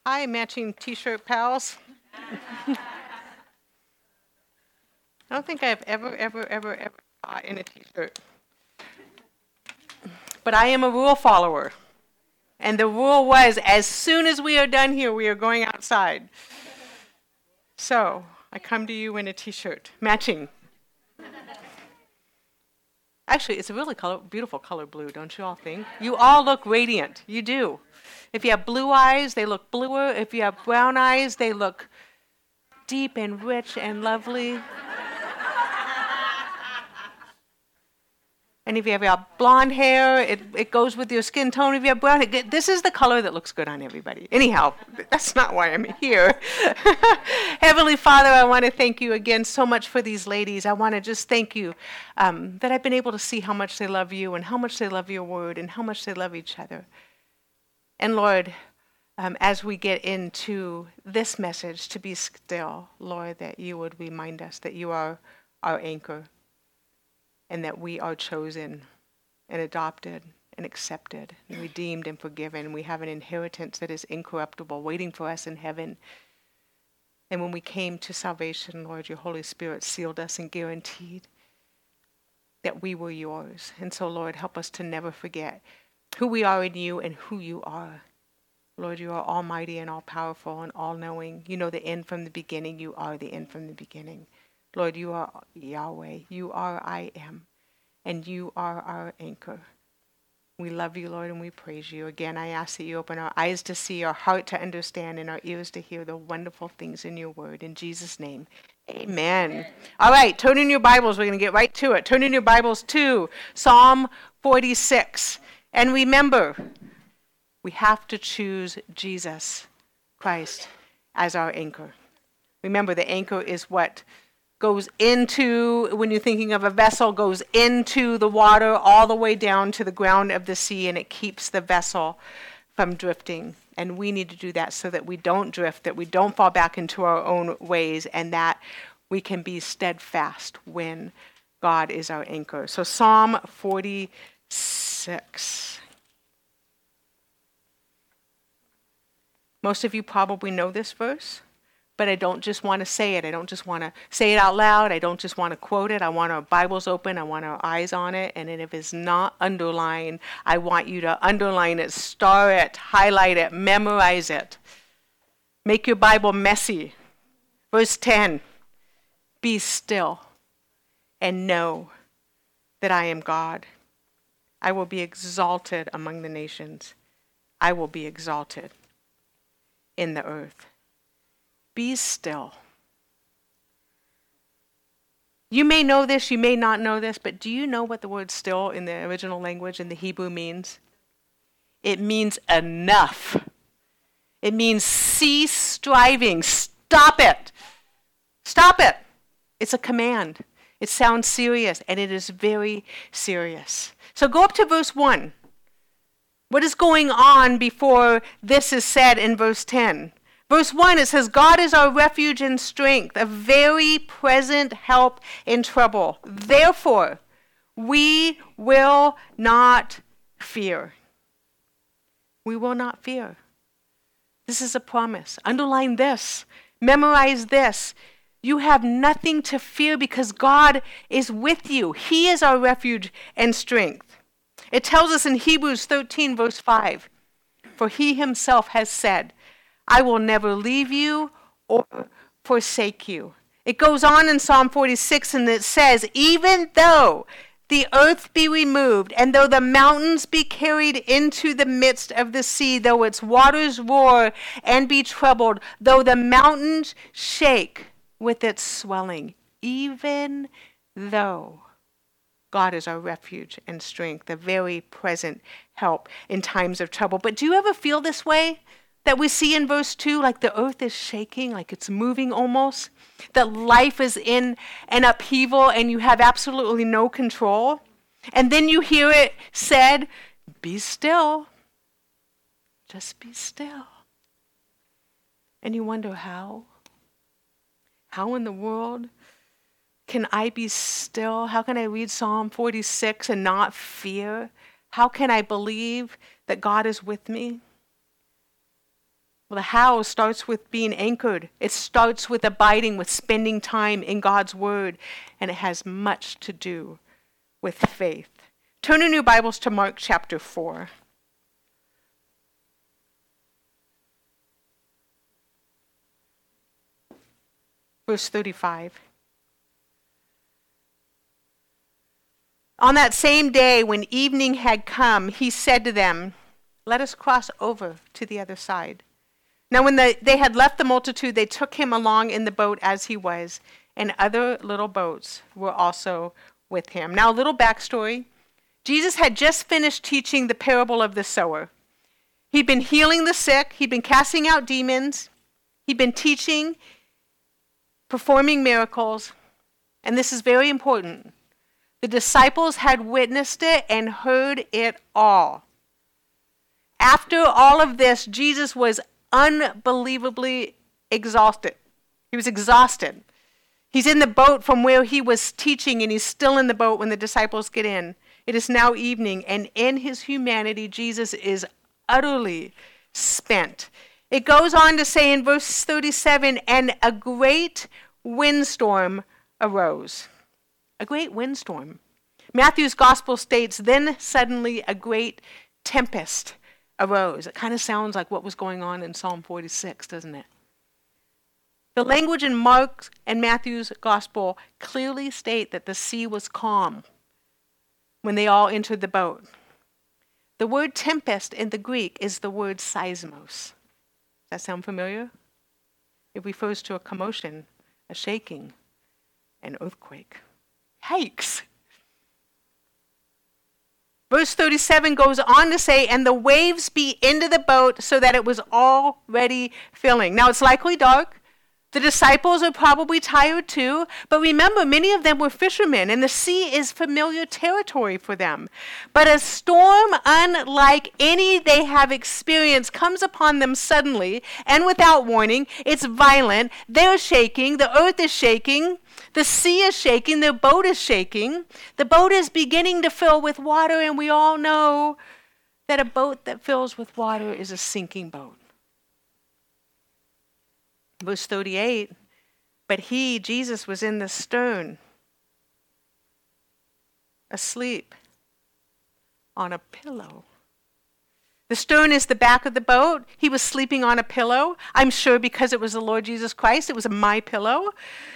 Hi, matching t-shirt pals. I don't think I've ever bought in a t-shirt. But I am a rule follower. And the rule was, as soon as we are done here, we are going outside. So, I come to you in a t-shirt, matching. Actually, it's a really beautiful color blue, don't you all think? You all look radiant. You do. If you have blue eyes, they look bluer. If you have brown eyes, they look deep and rich and lovely. And if you have blonde hair, it goes with your skin tone. If you have brown hair, this is the color that looks good on everybody. Anyhow, that's not why I'm here. Heavenly Father, I want to thank you again so much for these ladies. I want to just thank you that I've been able to see how much they love you and how much they love your word and how much they love each other. And Lord, as we get into this message, to be still, Lord, that you would remind us that you are our anchor, and that we are chosen and adopted and accepted and redeemed and forgiven. We have an inheritance that is incorruptible, waiting for us in heaven. And when we came to salvation, Lord, your Holy Spirit sealed us and guaranteed that we were yours. And so, Lord, help us to never forget who we are in you and who you are. Lord, you are almighty and all-powerful and all-knowing. You know the end from the beginning. You are the end from the beginning. Lord, you are Yahweh. You are I am. And you are our anchor. We love you, Lord, and we praise you. Again, I ask that you open our eyes to see, our heart to understand, and our ears to hear the wonderful things in your word. In Jesus' name, amen. All right, turn in your Bibles. We're going to get right to it. Turn in your Bibles to Psalm 46. And remember, we have to choose Jesus Christ as our anchor. Remember, the anchor is what goes into, when you're thinking of a vessel, goes into the water all the way down to the ground of the sea, and it keeps the vessel from drifting. And we need to do that so that we don't drift, that we don't fall back into our own ways, and that we can be steadfast when God is our anchor. So Psalm 46. Most of you probably know this verse. But I don't just want to say it. I don't just want to say it out loud. I don't just want to quote it. I want our Bibles open. I want our eyes on it. And if it's not underlined, I want you to underline it, star it, highlight it, memorize it. Make your Bible messy. Verse 10, be still and know that I am God. I will be exalted among the nations. I will be exalted in the earth. Be still. You may know this, you may not know this, but do you know what the word still in the original language in the Hebrew means? It means enough. It means cease striving. Stop it. Stop it. It's a command. It sounds serious, and it is very serious. So go up to verse 1. What is going on before this is said in verse 10? Verse 1, it says, God is our refuge and strength, a very present help in trouble. Therefore, we will not fear. We will not fear. This is a promise. Underline this. Memorize this. You have nothing to fear because God is with you. He is our refuge and strength. It tells us in Hebrews 13, verse 5, for he himself has said, I will never leave you or forsake you. It goes on in Psalm 46 and it says, even though the earth be removed and though the mountains be carried into the midst of the sea, though its waters roar and be troubled, though the mountains shake with its swelling, even though God is our refuge and strength, a very present help in times of trouble. But do you ever feel this way? That we see in verse 2, like the earth is shaking, like it's moving almost. That life is in an upheaval and you have absolutely no control. And then you hear it said, be still. Just be still. And you wonder how? How in the world can I be still? How can I read Psalm 46 and not fear? How can I believe that God is with me? Well, the how starts with being anchored. It starts with abiding, with spending time in God's word, and it has much to do with faith. Turn in your Bibles to Mark chapter 4. Verse 35. On that same day, when evening had come, he said to them, "Let us cross over to the other side." Now when they had left the multitude, they took him along in the boat as he was, and other little boats were also with him. Now a little backstory. Jesus had just finished teaching the parable of the sower. He'd been healing the sick. He'd been casting out demons. He'd been teaching, performing miracles. And this is very important. The disciples had witnessed it and heard it all. After all of this, Jesus was unbelievably exhausted. He was exhausted. He's in the boat from where he was teaching, and he's still in the boat when the disciples get in. It is now evening, and in his humanity, Jesus is utterly spent. It goes on to say in verse 37, and a great windstorm arose. A great windstorm. Matthew's gospel states, then suddenly a great tempest arose. It kind of sounds like what was going on in Psalm 46, doesn't it? The language in Mark and Matthew's gospel clearly state that the sea was calm when they all entered the boat. The word tempest in the Greek is the word seismos. Does that sound familiar? It refers to a commotion, a shaking, an earthquake. Yikes! Verse 37 goes on to say, and the waves beat into the boat so that it was already filling. Now it's likely dark. The disciples are probably tired too, but remember, many of them were fishermen, and the sea is familiar territory for them. But a storm unlike any they have experienced comes upon them suddenly and without warning. It's violent. They're shaking. The earth is shaking. The sea is shaking. Their boat is shaking. The boat is beginning to fill with water, and we all know that a boat that fills with water is a sinking boat. Verse 38, but he, Jesus, was in the stern, asleep on a pillow. The stern is the back of the boat. He was sleeping on a pillow. I'm sure because it was the Lord Jesus Christ, it was my pillow.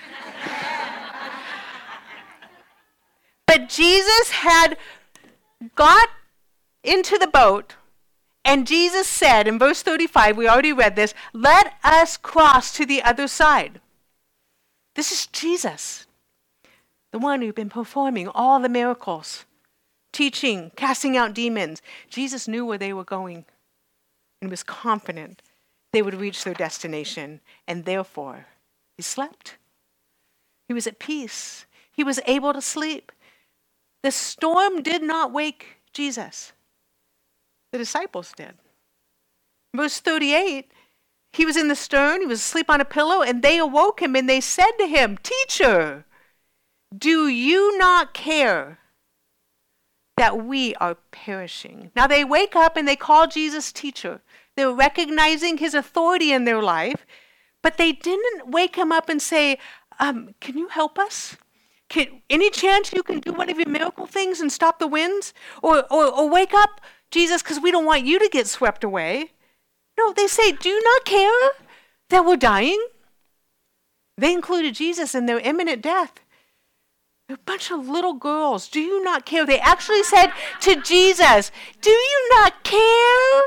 But Jesus had got into the boat, and Jesus said in verse 35, we already read this, let us cross to the other side. This is Jesus, the one who'd been performing all the miracles, teaching, casting out demons. Jesus knew where they were going and was confident they would reach their destination, and therefore he slept. He was at peace. He was able to sleep. The storm did not wake Jesus. The disciples did. Verse 38, he was in the stern, he was asleep on a pillow, and they awoke him and they said to him, Teacher, do you not care that we are perishing? Now they wake up and they call Jesus teacher. They're recognizing his authority in their life, but they didn't wake him up and say, can you help us? Any chance you can do one of your miracle things and stop the winds? Or wake up, Jesus, because we don't want you to get swept away. No, they say, do you not care that we're dying? They included Jesus in their imminent death. They're a bunch of little girls. Do you not care? They actually said to Jesus, do you not care?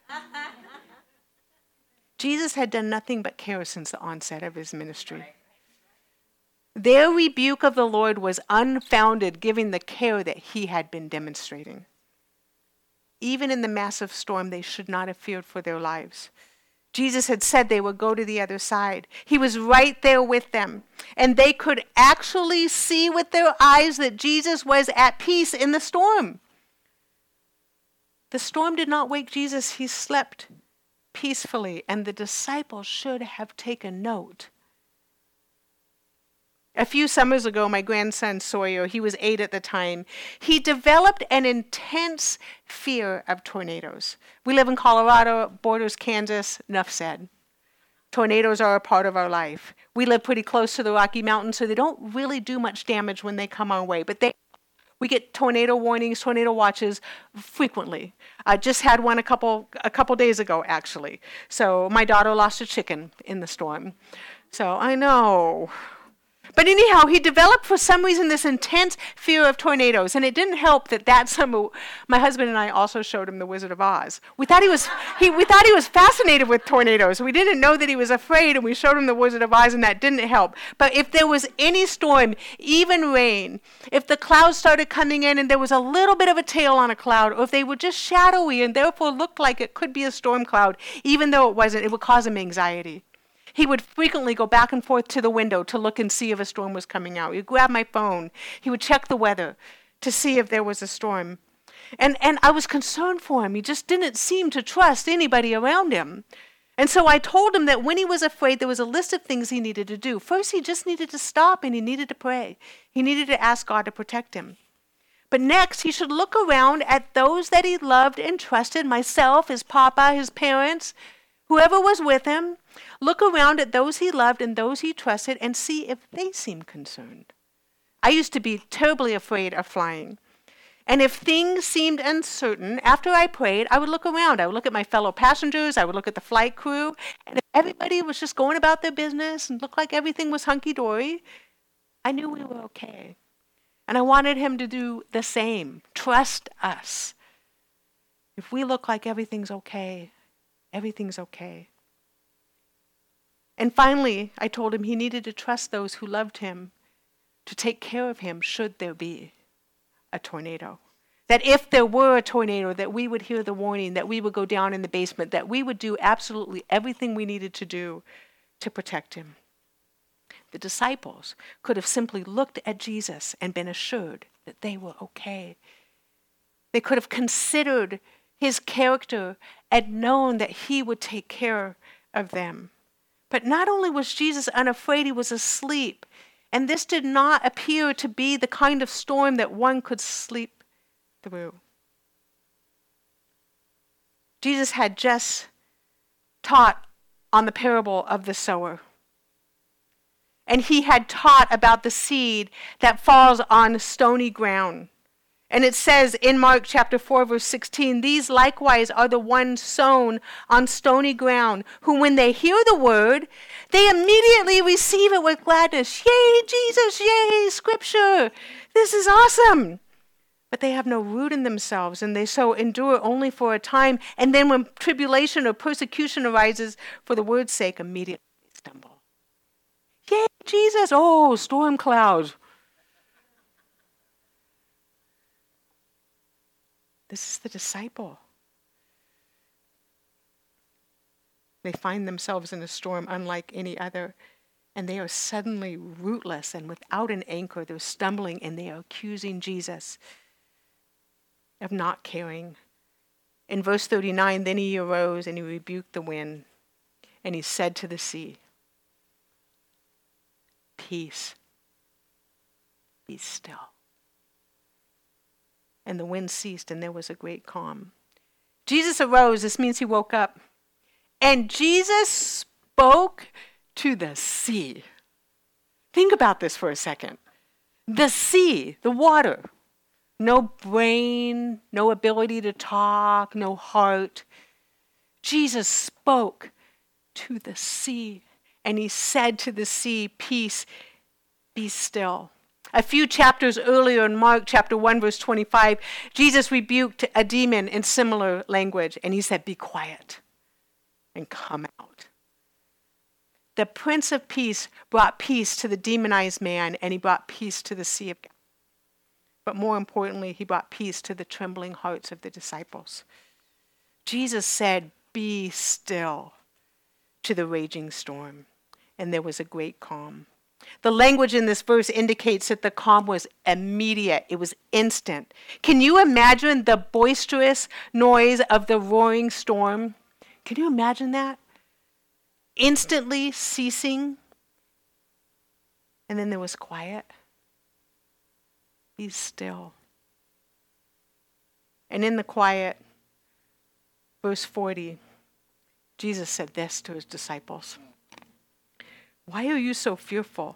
Jesus had done nothing but care since the onset of his ministry. Their rebuke of the Lord was unfounded, given the care that he had been demonstrating. Even in the massive storm, they should not have feared for their lives. Jesus had said they would go to the other side. He was right there with them. And they could actually see with their eyes that Jesus was at peace in the storm. The storm did not wake Jesus. He slept peacefully. And the disciples should have taken note. A few summers ago, my grandson Sawyer, he was 8 at the time, he developed an intense fear of tornadoes. We live in Colorado, borders Kansas, enough said. Tornadoes are a part of our life. We live pretty close to the Rocky Mountains, so they don't really do much damage when they come our way. But we get tornado warnings, tornado watches frequently. I just had one a couple days ago, actually. So my daughter lost a chicken in the storm. So I know. But anyhow, he developed for some reason this intense fear of tornadoes. And it didn't help that summer, my husband and I also showed him The Wizard of Oz. We thought he was fascinated with tornadoes. We didn't know that he was afraid, and we showed him The Wizard of Oz, and that didn't help. But if there was any storm, even rain, if the clouds started coming in and there was a little bit of a tail on a cloud, or if they were just shadowy and therefore looked like it could be a storm cloud, even though it wasn't, it would cause him anxiety. He would frequently go back and forth to the window to look and see if a storm was coming out. He'd grab my phone. He would check the weather to see if there was a storm. And I was concerned for him. He just didn't seem to trust anybody around him. And so I told him that when he was afraid, there was a list of things he needed to do. First, he just needed to stop and he needed to pray. He needed to ask God to protect him. But next, he should look around at those that he loved and trusted, myself, his papa, his parents, whoever was with him. Look around at those he loved and those he trusted and see if they seemed concerned. I used to be terribly afraid of flying. And if things seemed uncertain, after I prayed, I would look around. I would look at my fellow passengers. I would look at the flight crew. And if everybody was just going about their business and looked like everything was hunky-dory, I knew we were okay. And I wanted him to do the same. Trust us. If we look like everything's okay, everything's okay. And finally, I told him he needed to trust those who loved him to take care of him should there be a tornado. That if there were a tornado, that we would hear the warning, that we would go down in the basement, that we would do absolutely everything we needed to do to protect him. The disciples could have simply looked at Jesus and been assured that they were okay. They could have considered his character and known that he would take care of them. But not only was Jesus unafraid, he was asleep. And this did not appear to be the kind of storm that one could sleep through. Jesus had just taught on the parable of the sower. And he had taught about the seed that falls on stony ground. And it says in Mark chapter 4, verse 16, these likewise are the ones sown on stony ground, who when they hear the word, they immediately receive it with gladness. Yay, Jesus, yay, Scripture. This is awesome. But they have no root in themselves, and they so endure only for a time. And then when tribulation or persecution arises for the word's sake, immediately stumble. Yay, Jesus, oh, storm clouds. This is the disciple. They find themselves in a storm unlike any other, and they are suddenly rootless and without an anchor. They're stumbling, and they are accusing Jesus of not caring. In verse 39, then he arose and he rebuked the wind, and he said to the sea, peace, be still. And the wind ceased, and there was a great calm. Jesus arose. This means he woke up. And Jesus spoke to the sea. Think about this for a second. The sea, the water. No brain, no ability to talk, no heart. Jesus spoke to the sea. And he said to the sea, peace, be still. A few chapters earlier in Mark chapter 1, verse 25, Jesus rebuked a demon in similar language, and he said, be quiet and come out. The Prince of Peace brought peace to the demonized man, and he brought peace to the Sea of God. But more importantly, he brought peace to the trembling hearts of the disciples. Jesus said, be still to the raging storm, and there was a great calm. The language in this verse indicates that the calm was immediate. It was instant. Can you imagine the boisterous noise of the roaring storm? Can you imagine that? Instantly ceasing. And then there was quiet. Be still. And in the quiet, verse 40, Jesus said this to his disciples. Why are you so fearful?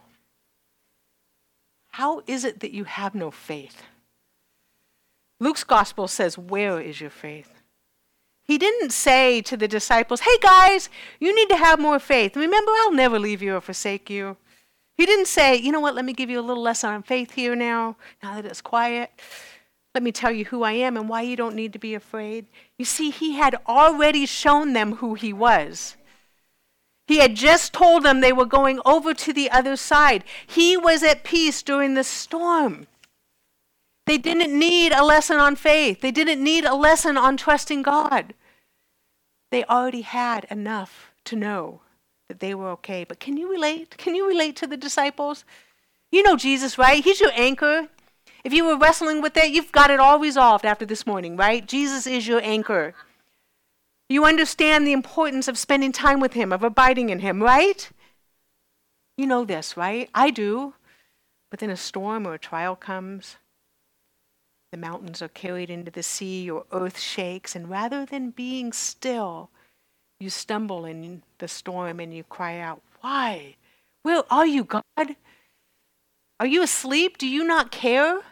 How is it that you have no faith? Luke's gospel says, where is your faith? He didn't say to the disciples, hey guys, you need to have more faith. Remember, I'll never leave you or forsake you. He didn't say, you know what, let me give you a little lesson on faith here now that it's quiet. Let me tell you who I am and why you don't need to be afraid. You see, he had already shown them who he was. He had just told them they were going over to the other side. He was at peace during the storm. They didn't need a lesson on faith. They didn't need a lesson on trusting God. They already had enough to know that they were okay. But can you relate? Can you relate to the disciples? You know Jesus, right? He's your anchor. If you were wrestling with that, you've got it all resolved after this morning, right? Jesus is your anchor. You understand the importance of spending time with him, of abiding in him, right? You know this, right? I do. But then a storm or a trial comes. The mountains are carried into the sea, or earth shakes, and rather than being still, you stumble in the storm and you cry out, why? Where are you, God? Are you asleep? Do you not care?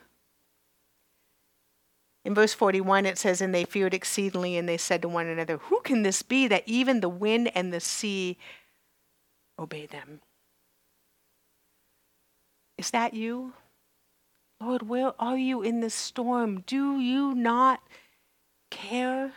In verse 41, it says, and they feared exceedingly, and they said to one another, who can this be that even the wind and the sea obey them? Is that you? Lord, where are you in this storm? Do you not care?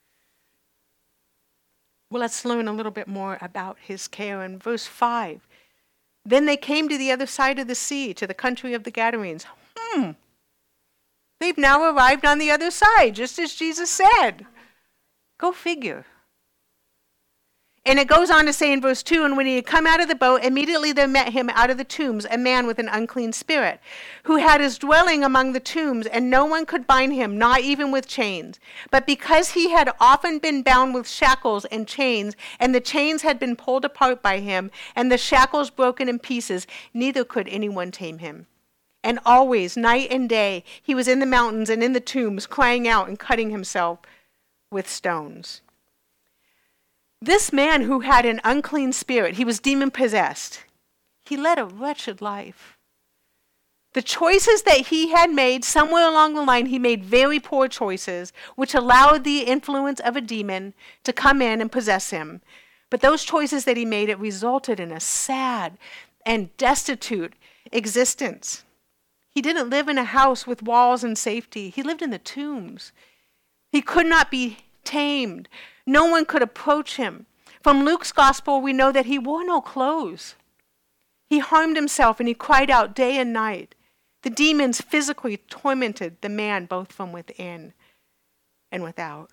Well, let's learn a little bit more about his care. In verse 5, then they came to the other side of the sea, to the country of the Gadarenes. They've now arrived on the other side, just as Jesus said. Go figure. And it goes on to say in verse 2, and when he had come out of the boat, immediately there met him out of the tombs a man with an unclean spirit, who had his dwelling among the tombs, and no one could bind him, not even with chains. But because he had often been bound with shackles and chains, and the chains had been pulled apart by him, and the shackles broken in pieces, neither could anyone tame him. And always, night and day, he was in the mountains and in the tombs, crying out and cutting himself with stones. This man who had an unclean spirit, he was demon-possessed. He led a wretched life. The choices that he had made, somewhere along the line, he made very poor choices, which allowed the influence of a demon to come in and possess him. But those choices that he made, it resulted in a sad and destitute existence. He didn't live in a house with walls and safety. He lived in the tombs. He could not be tamed. No one could approach him. From Luke's gospel, we know that he wore no clothes. He harmed himself and he cried out day and night. The demons physically tormented the man both from within and without.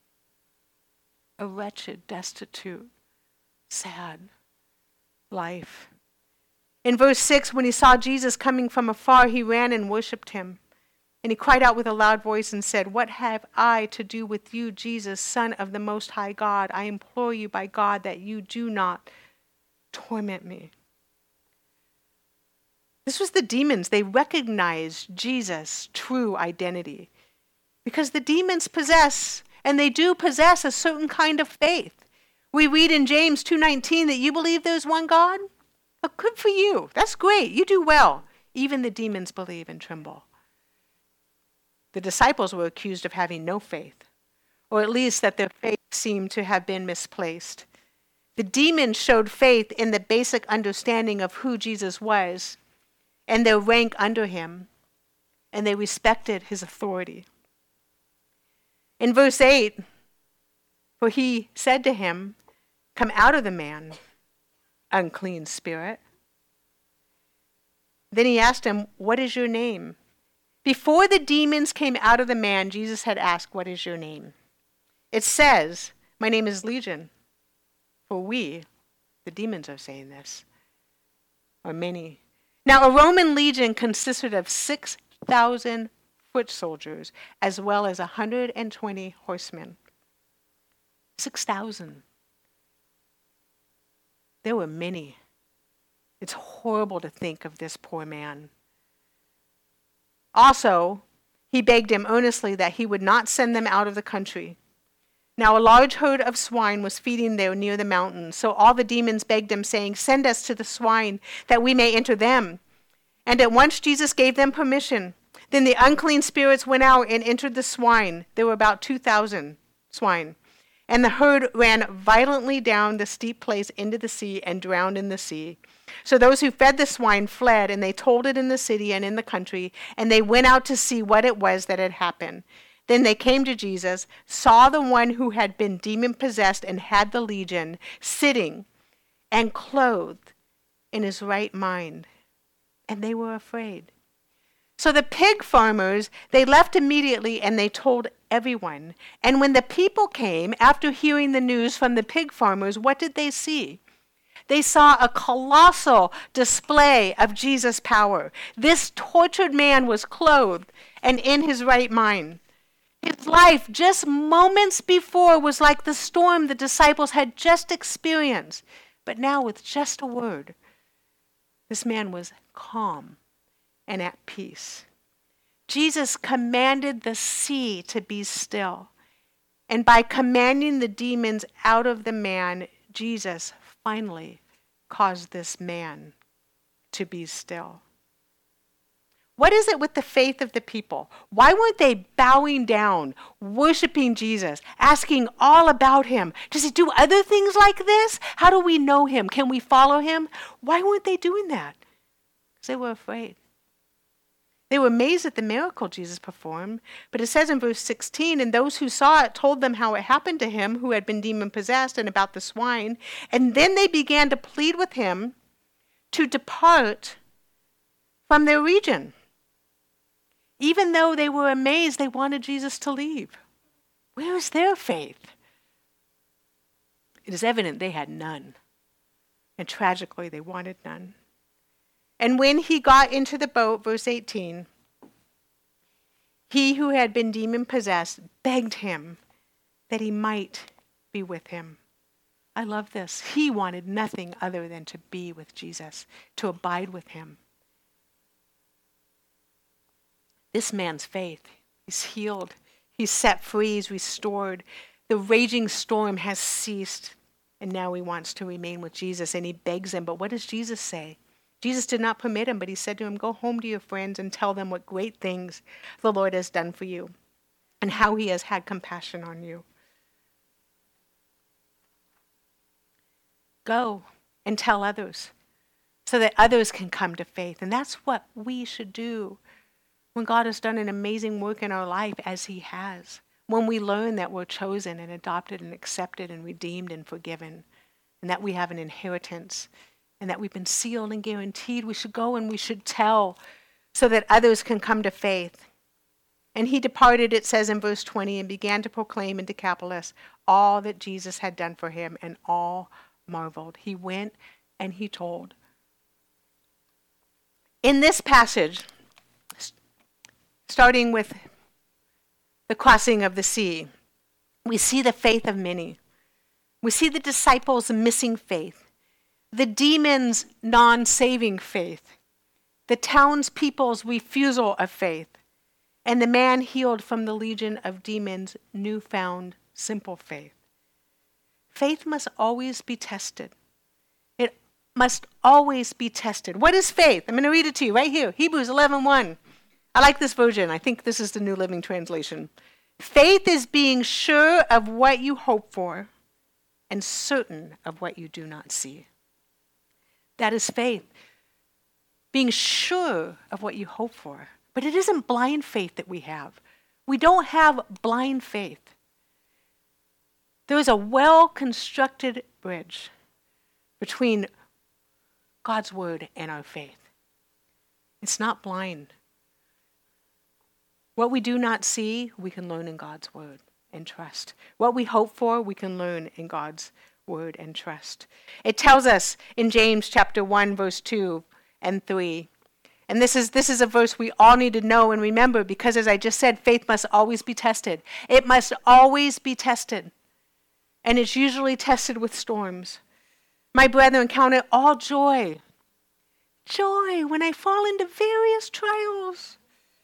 A wretched, destitute, sad life. In verse 6, when he saw Jesus coming from afar, he ran and worshipped him. And he cried out with a loud voice and said, what have I to do with you, Jesus, Son of the Most High God? I implore you by God that you do not torment me. This was the demons. They recognized Jesus' true identity. Because the demons possess, and they do possess, a certain kind of faith. We read in James 2:19 that you believe there's one God. Oh, good for you. That's great. You do well. Even the demons believe and tremble. The disciples were accused of having no faith, or at least that their faith seemed to have been misplaced. The demons showed faith in the basic understanding of who Jesus was and their rank under him, and they respected his authority. In verse 8, for he said to him, come out of the man, unclean spirit. Then he asked him, what is your name? Before the demons came out of the man, Jesus had asked, what is your name? It says, my name is Legion. For we, the demons are saying this, are many. Now a Roman legion consisted of 6,000 foot soldiers, as well as 120 horsemen. 6,000. There were many It's horrible to think of this poor man. Also, he begged him earnestly that he would not send them out of the country. Now a large herd of swine was feeding there near the mountain. So all the demons begged him, saying, "Send us to the swine, that we may enter them." And at once Jesus gave them permission. Then the unclean spirits went out and entered the swine. There were about 2,000 swine. And the herd ran violently down the steep place into the sea and drowned in the sea. So those who fed the swine fled, and they told it in the city and in the country, and they went out to see what it was that had happened. Then they came to Jesus, saw the one who had been demon-possessed and had the legion, sitting and clothed in his right mind, and they were afraid. So the pig farmers, they left immediately, and they told everyone. And when the people came, after hearing the news from the pig farmers, what did they see? They saw a colossal display of Jesus' power. This tortured man was clothed and in his right mind. His life, just moments before, was like the storm the disciples had just experienced. But now, with just a word, this man was calm and at peace. Jesus commanded the sea to be still. And by commanding the demons out of the man, Jesus finally caused this man to be still. What is it with the faith of the people? Why weren't they bowing down, worshiping Jesus, asking all about him? Does he do other things like this? How do we know him? Can we follow him? Why weren't they doing that? Because they were afraid. They were amazed at the miracle Jesus performed. But it says in verse 16, and those who saw it told them how it happened to him who had been demon-possessed and about the swine. And then they began to plead with him to depart from their region. Even though they were amazed, they wanted Jesus to leave. Where is their faith? It is evident they had none. And tragically, they wanted none. And when he got into the boat, verse 18, he who had been demon-possessed begged him that he might be with him. I love this. He wanted nothing other than to be with Jesus, to abide with him. This man's faith is healed. He's set free. He's restored. The raging storm has ceased. And now he wants to remain with Jesus. And he begs him. But what does Jesus say? Jesus did not permit him, but he said to him, "Go home to your friends and tell them what great things the Lord has done for you and how he has had compassion on you." Go and tell others so that others can come to faith. And that's what we should do when God has done an amazing work in our life, as he has. When we learn that we're chosen and adopted and accepted and redeemed and forgiven, and that we have an inheritance, and that we've been sealed and guaranteed, we should go and we should tell so that others can come to faith. And he departed, it says in verse 20, and began to proclaim in Decapolis all that Jesus had done for him, and all marveled. He went and he told. In this passage, starting with the crossing of the sea, we see the faith of many. We see the disciples' missing faith, the demons' non-saving faith, the townspeople's refusal of faith, and the man healed from the legion of demons' newfound simple faith. Faith must always be tested. It must always be tested. What is faith? I'm going to read it to you right here. Hebrews 11:1. I like this version. I think this is the New Living Translation. Faith is being sure of what you hope for and certain of what you do not see. That is faith. Being sure of what you hope for. But it isn't blind faith that we have. We don't have blind faith. There is a well-constructed bridge between God's word and our faith. It's not blind. What we do not see, we can learn in God's word and trust. What we hope for, we can learn in God's word and trust. It tells us in James chapter 1, verse 2 and 3. And this is a verse we all need to know and remember, because as I just said, faith must always be tested. It must always be tested. And it's usually tested with storms. My brethren, count it all joy joy when I fall into various trials,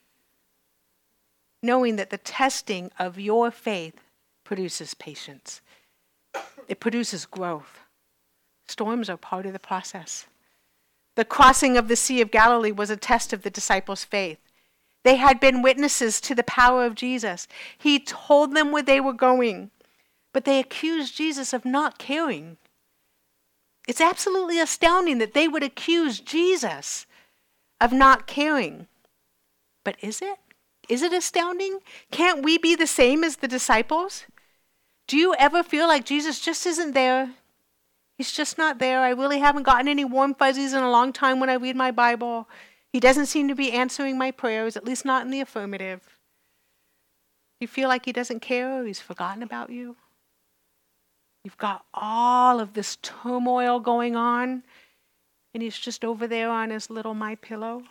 knowing that the testing of your faith produces patience. It produces growth. Storms are part of the process. The crossing of the Sea of Galilee was a test of the disciples' faith. They had been witnesses to the power of Jesus. He told them where they were going, but they accused Jesus of not caring. It's absolutely astounding that they would accuse Jesus of not caring. But is it? Is it astounding? Can't we be the same as the disciples? Do you ever feel like Jesus just isn't there? He's just not there. I really haven't gotten any warm fuzzies in a long time when I read my Bible. He doesn't seem to be answering my prayers, at least not in the affirmative. You feel like he doesn't care or he's forgotten about you? You've got all of this turmoil going on, and he's just over there on his little MyPillow.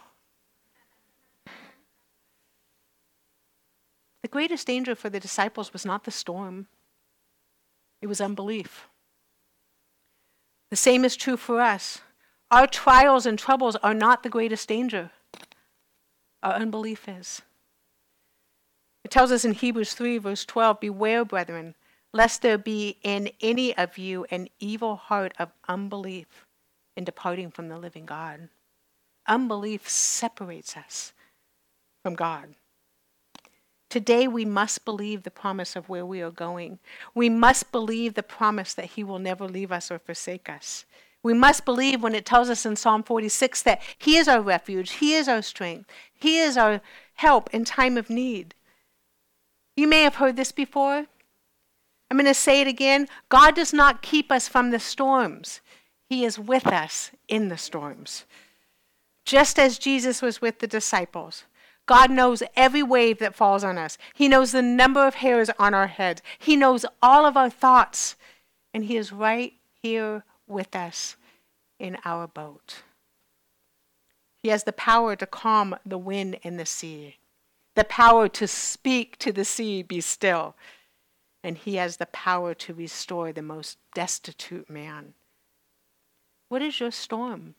The greatest danger for the disciples was not the storm. It was unbelief. The same is true for us. Our trials and troubles are not the greatest danger. Our unbelief is. It tells us in Hebrews 3, verse 12, "Beware, brethren, lest there be in any of you an evil heart of unbelief in departing from the living God." Unbelief separates us from God. Today we must believe the promise of where we are going. We must believe the promise that he will never leave us or forsake us. We must believe when it tells us in Psalm 46 that he is our refuge, he is our strength, he is our help in time of need. You may have heard this before. I'm going to say it again. God does not keep us from the storms. He is with us in the storms. Just as Jesus was with the disciples. God knows every wave that falls on us. He knows the number of hairs on our heads. He knows all of our thoughts. And he is right here with us in our boat. He has the power to calm the wind and the sea. The power to speak to the sea, "Be still." And he has the power to restore the most destitute man. What is your storm?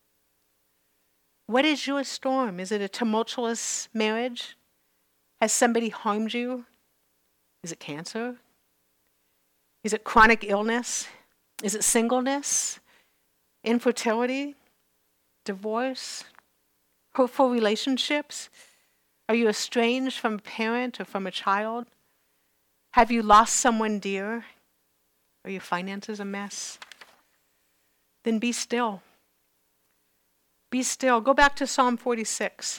What is your storm? Is it a tumultuous marriage? Has somebody harmed you? Is it cancer? Is it chronic illness? Is it singleness? Infertility? Divorce? Hurtful relationships? Are you estranged from a parent or from a child? Have you lost someone dear? Are your finances a mess? Then be still. Be still. Go back to Psalm 46.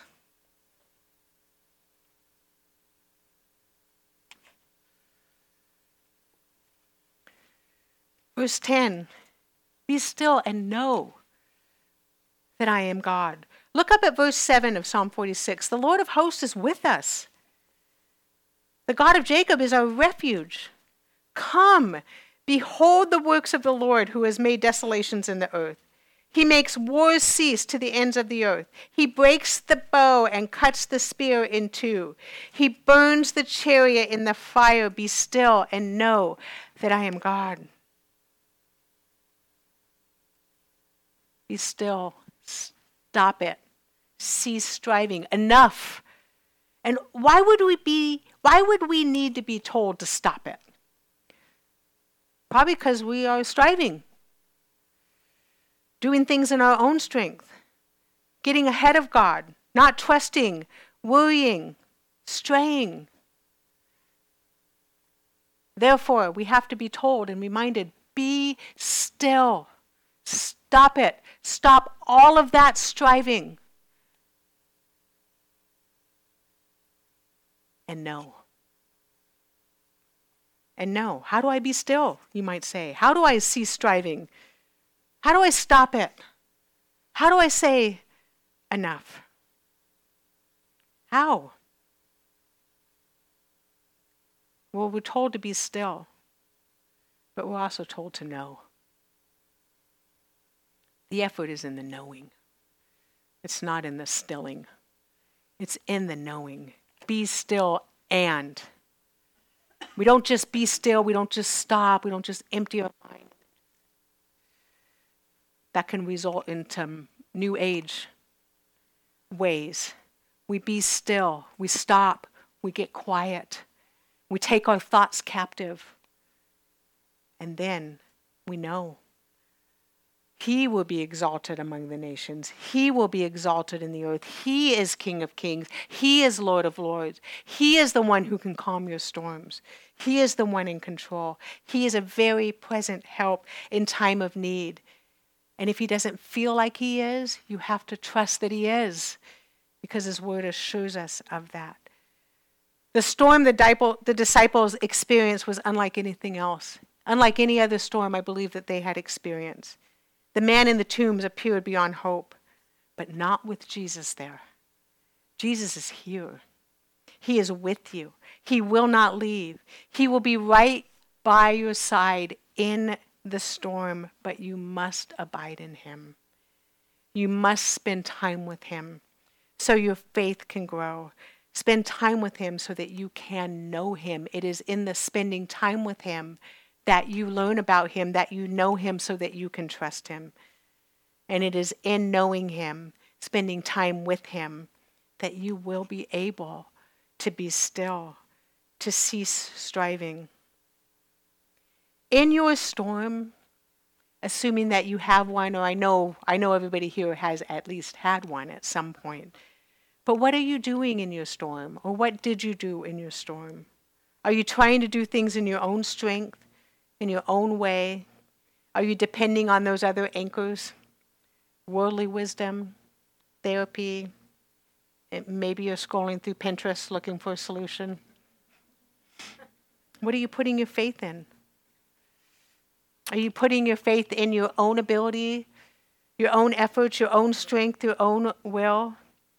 Verse 10. Be still and know that I am God. Look up at verse 7 of Psalm 46. The Lord of hosts is with us. The God of Jacob is our refuge. Come, behold the works of the Lord who has made desolations in the earth. He makes wars cease to the ends of the earth. He breaks the bow and cuts the spear in two. He burns the chariot in the fire. Be still and know that I am God. Be still. Stop it. Cease striving. Enough. And why would we need to be told to stop it? Probably because we are striving. Doing things in our own strength, getting ahead of God, not trusting, worrying, straying. Therefore, we have to be told and reminded, be still. Stop it. Stop all of that striving. And know. And know. How do I be still, you might say? How do I cease striving? How do I stop it? How do I say enough? How? Well, we're told to be still, but we're also told to know. The effort is in the knowing. It's not in the stilling. It's in the knowing. Be still and. We don't just be still. We don't just stop. We don't just empty our mind. That can result into New Age ways. We be still. We stop. We get quiet. We take our thoughts captive. And then we know He will be exalted among the nations. He will be exalted in the earth. He is King of kings. He is Lord of lords. He is the one who can calm your storms. He is the one in control. He is a very present help in time of need. And if He doesn't feel like He is, you have to trust that He is, because His word assures us of that. The storm the disciples experienced was unlike anything else. Unlike any other storm, I believe, that they had experienced. The man in the tombs appeared beyond hope, but not with Jesus there. Jesus is here. He is with you. He will not leave. He will be right by your side in the storm, but you must abide in Him. You must spend time with Him so your faith can grow. Spend time with Him so that you can know Him. It is in the spending time with Him that you learn about Him, that you know Him so that you can trust Him. And it is in knowing Him, spending time with Him, that you will be able to be still, to cease striving. In your storm, assuming that you have one, or I know everybody here has at least had one at some point, but what are you doing in your storm? Or what did you do in your storm? Are you trying to do things in your own strength? In your own way? Are you depending on those other anchors? Worldly wisdom, therapy, maybe you're scrolling through Pinterest looking for a solution. What are you putting your faith in? Are you putting your faith in your own ability, your own efforts, your own strength, your own will?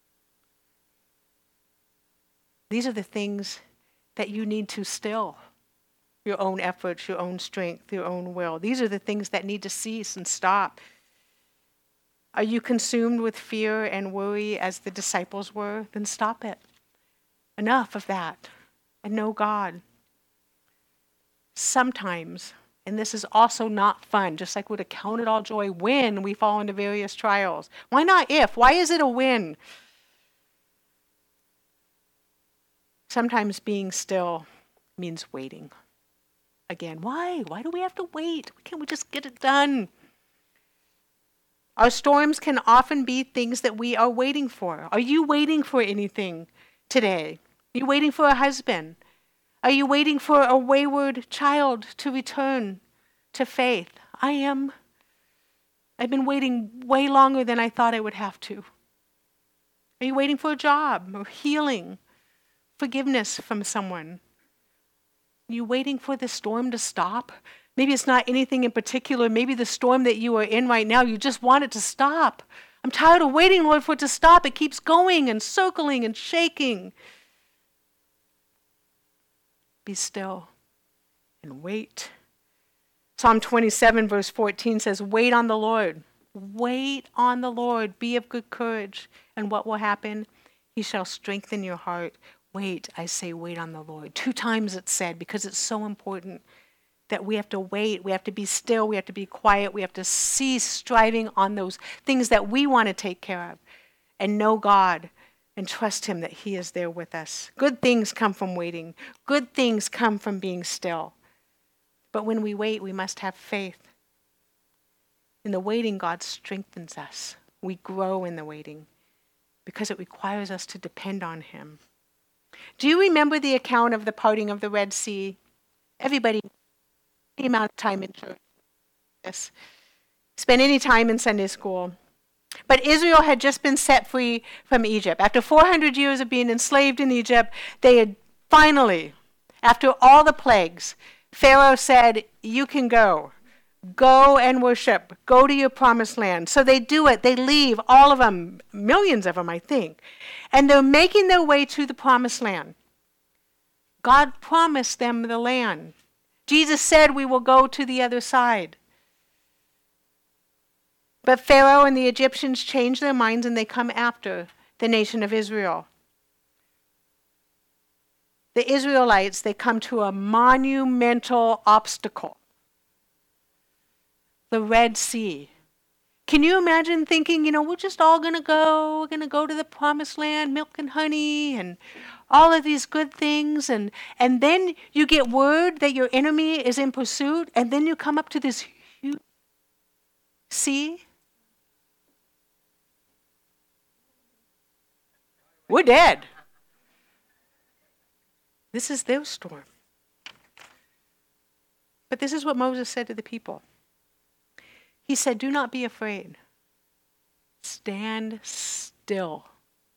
These are the things that you need to still. Your own efforts, your own strength, your own will. These are the things that need to cease and stop. Are you consumed with fear and worry as the disciples were? Then stop it. Enough of that. And know God. Sometimes, and this is also not fun, just like we'd have counted all joy when we fall into various trials. Why not if? Why is it a win? Sometimes being still means waiting. Again, why? Why do we have to wait? Can't we just get it done? Our storms can often be things that we are waiting for. Are you waiting for anything today? Are you waiting for a husband? Are you waiting for a wayward child to return to faith? I am. I've been waiting way longer than I thought I would have to. Are you waiting for a job or healing, forgiveness from someone? Are you waiting for the storm to stop? Maybe it's not anything in particular. Maybe the storm that you are in right now, you just want it to stop. I'm tired of waiting, Lord, for it to stop. It keeps going and circling and shaking. Be still and wait. Psalm 27 verse 14 says, wait on the Lord. Wait on the Lord. Be of good courage. And what will happen? He shall strengthen your heart. Wait, I say wait on the Lord. 2 times it's said, because it's so important that we have to wait. We have to be still. We have to be quiet. We have to cease striving on those things that we want to take care of and know God and trust Him that He is there with us. Good things come from waiting. Good things come from being still. But when we wait, we must have faith. In the waiting, God strengthens us. We grow in the waiting because it requires us to depend on Him. Do you remember the account of the parting of the Red Sea? Everybody, any amount of time in church, yes, spend any time in Sunday school. But Israel had just been set free from Egypt. After 400 years of being enslaved in Egypt, they had finally, after all the plagues, Pharaoh said, you can go. Go and worship. Go to your promised land. So they do it. They leave, all of them, millions of them, I think. And they're making their way to the promised land. God promised them the land. Jesus said we will go to the other side. But Pharaoh and the Egyptians change their minds and they come after the nation of Israel. The Israelites, they come to a monumental obstacle. The Red Sea. Can you imagine thinking, we're just all going to go, we're going to go to the promised land, milk and honey, and all of these good things, and then you get word that your enemy is in pursuit, and then you come up to this huge sea? We're dead. This is their storm. But this is what Moses said to the people. He said, do not be afraid. Stand still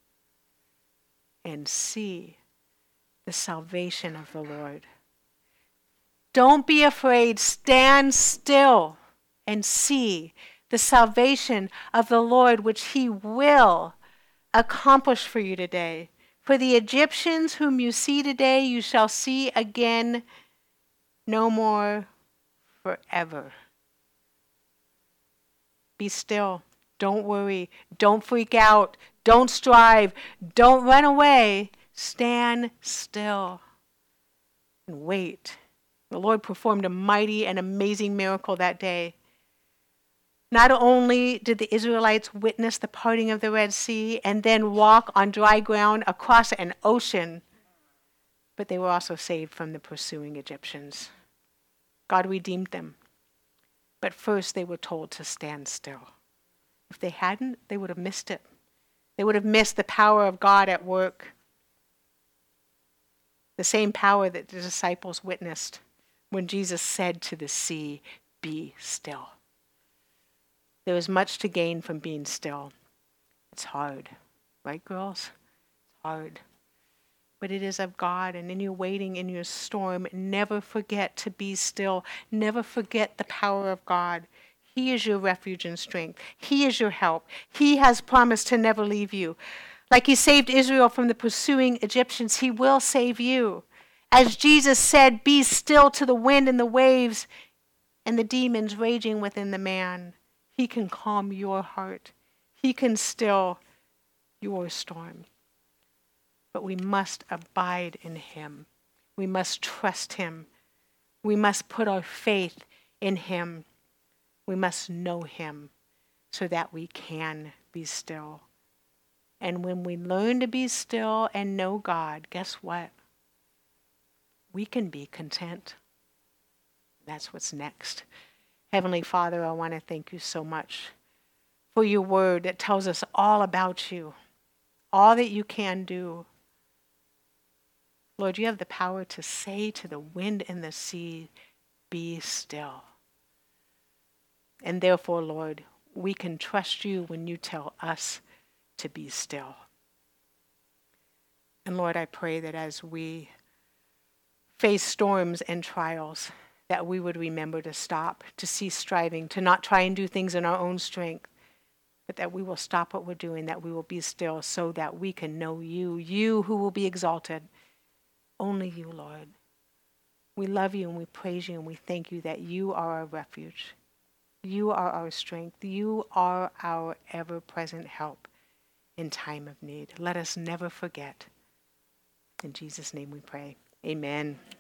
and see the salvation of the Lord. Don't be afraid. Stand still and see the salvation of the Lord, which he will accomplish for you today. For the Egyptians whom you see today, you shall see again no more forever. Be still. Don't worry. Don't freak out. Don't strive. Don't run away. Stand still and wait. The Lord performed a mighty and amazing miracle that day. Not only did the Israelites witness the parting of the Red Sea and then walk on dry ground across an ocean, but they were also saved from the pursuing Egyptians. God redeemed them. But first they were told to stand still. If they hadn't, they would have missed it. They would have missed the power of God at work. The same power that the disciples witnessed when Jesus said to the sea, be still. There is much to gain from being still. It's hard, right, girls? It's hard. But it is of God, and in your waiting, in your storm, never forget to be still. Never forget the power of God. He is your refuge and strength. He is your help. He has promised to never leave you. Like he saved Israel from the pursuing Egyptians, he will save you. As Jesus said, be still to the wind and the waves and the demons raging within the man. He can calm your heart. He can still your storm. But we must abide in him. We must trust him. We must put our faith in him. We must know him so that we can be still. And when we learn to be still and know God, guess what? We can be content. That's what's next. Heavenly Father, I want to thank you so much for your word that tells us all about you, all that you can do. Lord, you have the power to say to the wind and the sea, be still. And therefore, Lord, we can trust you when you tell us to be still. And Lord, I pray that as we face storms and trials, that we would remember to stop, to cease striving, to not try and do things in our own strength, but that we will stop what we're doing, that we will be still so that we can know you, you who will be exalted. Only you, Lord. We love you and we praise you and we thank you that you are our refuge. You are our strength. You are our ever-present help in time of need. Let us never forget. In Jesus' name we pray. Amen.